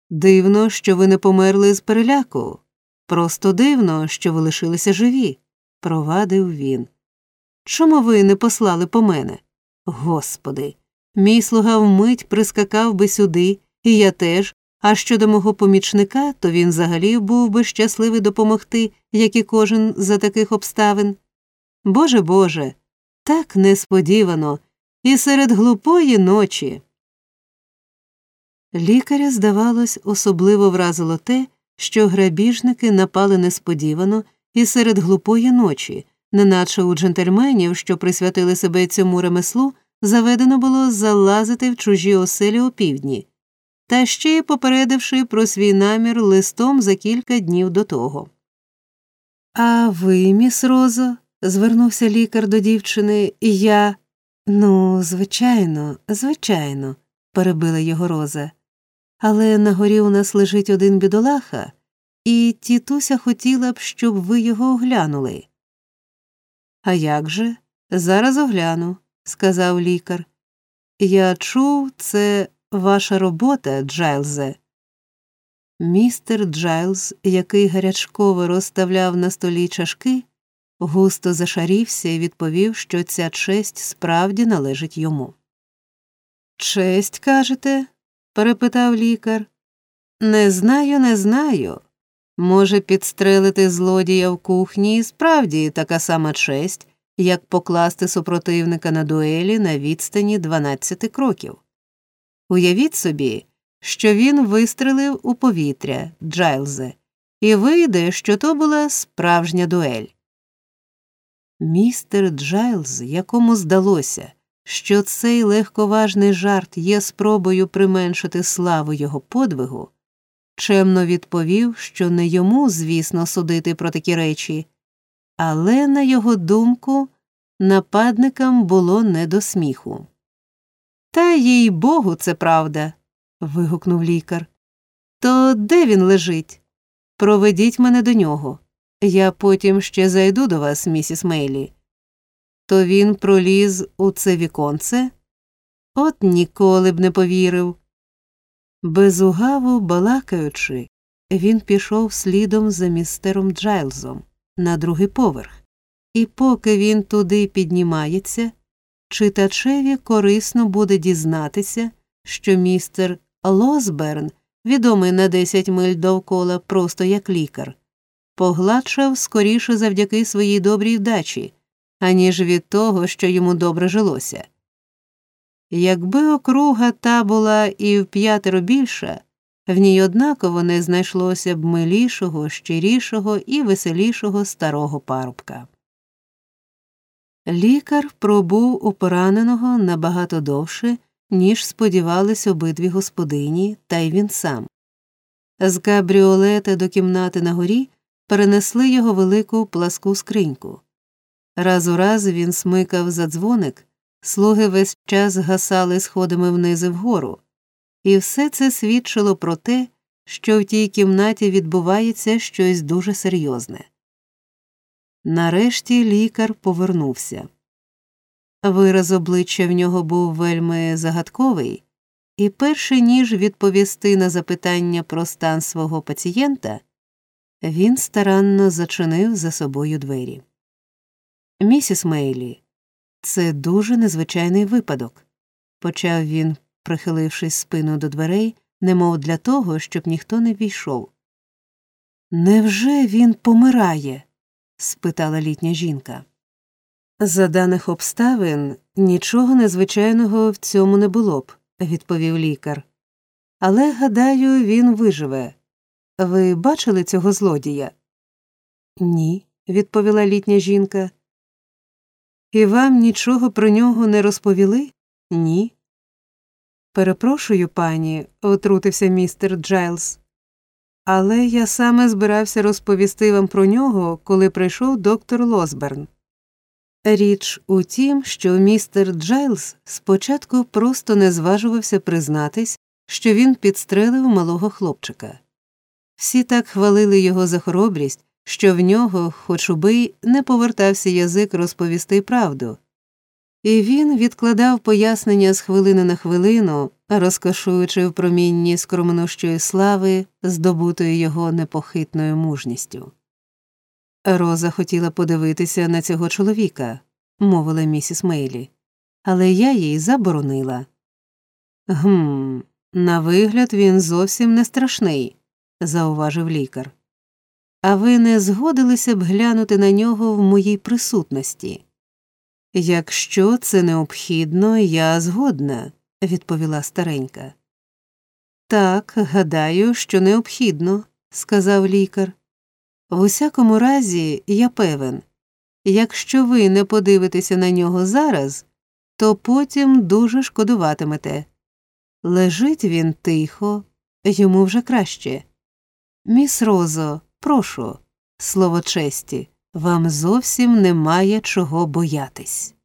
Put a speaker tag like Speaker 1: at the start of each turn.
Speaker 1: Дивно, що ви не померли з переляку. Просто дивно, що ви лишилися живі, провадив він. Чому ви не послали по мене? Господи, мій слуга вмить прискакав би сюди, і я теж, а щодо мого помічника, то він взагалі був би щасливий допомогти, як і кожен за таких обставин. Боже, Боже, так несподівано, і серед глупої ночі. Лікаря, здавалось, особливо вразило те, що грабіжники напали несподівано і серед глупої ночі, неначе у джентльменів, що присвятили себе цьому ремеслу, заведено було залазити в чужі оселі опівдні, та ще й попередивши про свій намір листом за кілька днів до того. «А ви, міс Розо?» – звернувся лікар до дівчини, – «я…» «Ну, звичайно», – перебила його Роза. «Але на горі у нас лежить один бідолаха, і тітуся хотіла б, щоб ви його оглянули». «А як же? Зараз огляну», – сказав лікар. «Я чув, це ваша робота, Джайлзе». Містер Джайлз, який гарячково розставляв на столі чашки, густо зашарівся і відповів, що ця честь справді належить йому. «Честь, кажете?» – перепитав лікар. Не знаю. Може, підстрелити злодія в кухні і справді така сама честь, як покласти супротивника на дуелі на відстані 12 кроків. Уявіть собі, що він вистрелив у повітря, Джайлзе, і вийде, що то була справжня дуель. Містер Джайлз, якому здалося, що цей легковажний жарт є спробою применшити славу його подвигу, чемно відповів, що не йому, звісно, судити про такі речі, але, на його думку, нападникам було не до сміху. «Та, їй-богу, це правда», – вигукнув лікар. «То де він лежить? Проведіть мене до нього. Я потім ще зайду до вас, місіс Мейлі». «То він проліз у це віконце?» «От ніколи б не повірив». Безугаво балакаючи, він пішов слідом за містером Джайлзом на другий поверх, і поки він туди піднімається, читачеві корисно буде дізнатися, що містер Лосберн, відомий на 10 миль довкола просто як лікар, погладшав скоріше завдяки своїй добрій вдачі, аніж від того, що йому добре жилося. Якби округа та була і в5 більша, в ній однаково не знайшлося б милішого, щирішого і веселішого старого парубка. Лікар пробув у пораненого набагато довше, ніж сподівались обидві господині, та й він сам. З кабріолета до кімнати на горі перенесли його велику пласку скриньку. Раз у раз він смикав за дзвоник, слуги весь час гасали сходами вниз і вгору, і все це свідчило про те, що в тій кімнаті відбувається щось дуже серйозне. Нарешті лікар повернувся. Вираз обличчя в нього був вельми загадковий, і перше ніж відповісти на запитання про стан свого пацієнта, він старанно зачинив за собою двері. «Місіс Мейлі, це дуже незвичайний випадок», – почав він, прихилившись спиною до дверей, немов для того, щоб ніхто не війшов. «Невже він помирає?» – спитала літня жінка. «За даних обставин нічого незвичайного в цьому не було б», – відповів лікар. «Але, гадаю, він виживе. Ви бачили цього злодія?» «Ні», – відповіла літня жінка. «І вам нічого про нього не розповіли?» «Ні». «Перепрошую, пані», – отрутився містер Джайлз. «Але я саме збирався розповісти вам про нього, коли прийшов доктор Лосберн». Річ у тім, що містер Джайлз спочатку просто не зважувався признатись, що він підстрелив малого хлопчика. Всі так хвалили його за хоробрість, що в нього, хоч убий, не повертався язик розповісти правду. І він відкладав пояснення з хвилини на хвилину, розкошуючи в промінні скромнущої слави, здобутої його непохитною мужністю. «Роза хотіла подивитися на цього чоловіка», – мовила місіс Мейлі, – «але я їй заборонила». На вигляд він зовсім не страшний», – зауважив лікар. «А ви не згодилися б глянути на нього в моїй присутності?» «Якщо це необхідно, я згодна», – відповіла старенька. «Так, гадаю, що необхідно», – сказав лікар. «В усякому разі, я певен, якщо ви не подивитеся на нього зараз, то потім дуже шкодуватимете. Лежить він тихо, йому вже краще. Міс Розо, прошу, слово честі, вам зовсім немає чого боятись».